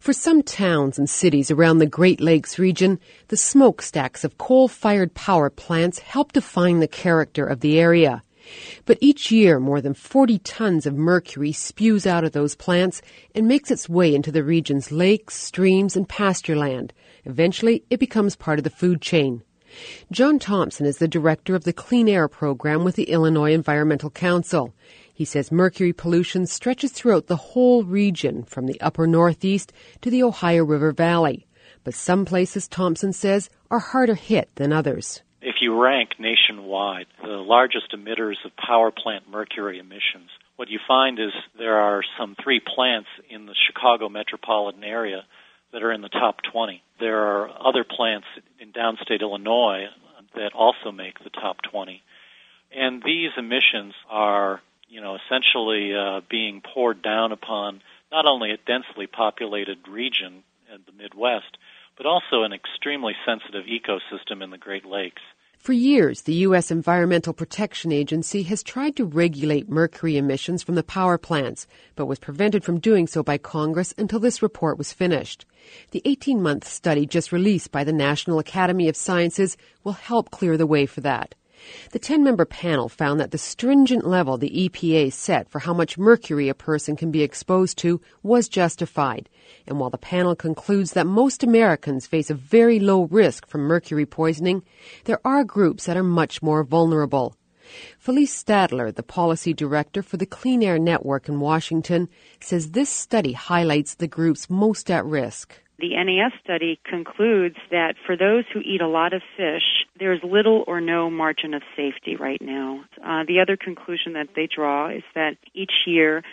For some towns and cities around the Great Lakes region, the smokestacks of coal-fired power plants help define the character of the area. But each year, more than 40 tons of mercury spews out of those plants and makes its way into the region's lakes, streams, and pasture land. Eventually, it becomes part of the food chain. John Thompson is the director of the Clean Air Program with the Illinois Environmental Council. He says mercury pollution stretches throughout the whole region, from the upper northeast to the Ohio River Valley. But some places, Thompson says, are harder hit than others. If you rank nationwide the largest emitters of power plant mercury emissions, what you find is there are some 3 plants in the Chicago metropolitan area that are in the top 20. There are other plants in downstate Illinois that also make the top 20. And these emissions are, essentially being poured down upon not only a densely populated region in the Midwest, but also an extremely sensitive ecosystem in the Great Lakes. For years, the U.S. Environmental Protection Agency has tried to regulate mercury emissions from the power plants, but was prevented from doing so by Congress until this report was finished. The 18-month study just released by the National Academy of Sciences will help clear the way for that. The 10-member panel found that the stringent level the EPA set for how much mercury a person can be exposed to was justified. And while the panel concludes that most Americans face a very low risk from mercury poisoning, there are groups that are much more vulnerable. Felice Stadler, the policy director for the Clean Air Network in Washington, says this study highlights the groups most at risk. The NAS study concludes that for those who eat a lot of fish, there's little or no margin of safety right now. The other conclusion that they draw is that each year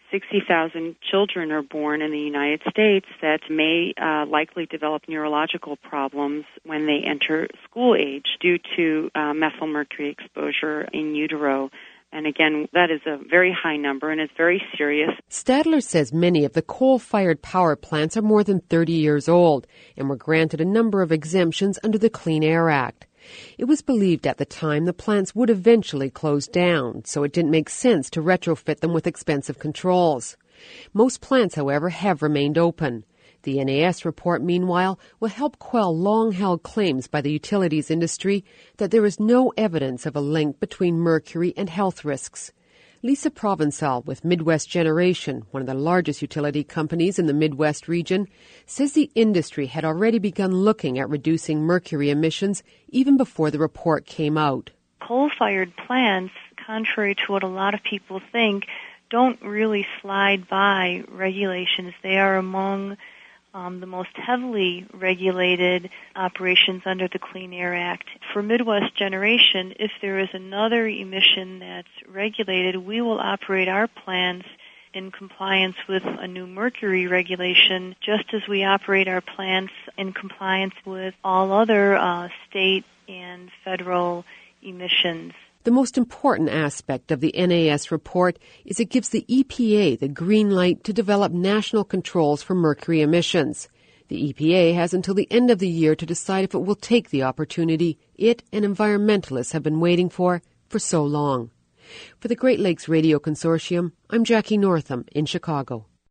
60,000 children are born in the United States that may likely develop neurological problems when they enter school age due to methylmercury exposure in utero. And again, that is a very high number and it's very serious. Stadler says many of the coal-fired power plants are more than 30 years old and were granted a number of exemptions under the Clean Air Act. It was believed at the time the plants would eventually close down, so it didn't make sense to retrofit them with expensive controls. Most plants, however, have remained open. The NAS report, meanwhile, will help quell long-held claims by the utilities industry that there is no evidence of a link between mercury and health risks. Lisa Provençal with Midwest Generation, one of the largest utility companies in the Midwest region, says the industry had already begun looking at reducing mercury emissions even before the report came out. Coal-fired plants, contrary to what a lot of people think, don't really slide by regulations. They are among the most heavily regulated operations under the Clean Air Act. For Midwest Generation, if there is another emission that's regulated, we will operate our plants in compliance with a new mercury regulation, just as we operate our plants in compliance with all other state and federal emissions. The most important aspect of the NAS report is it gives the EPA the green light to develop national controls for mercury emissions. The EPA has until the end of the year to decide if it will take the opportunity it and environmentalists have been waiting for so long. For the Great Lakes Radio Consortium, I'm Jackie Northam in Chicago.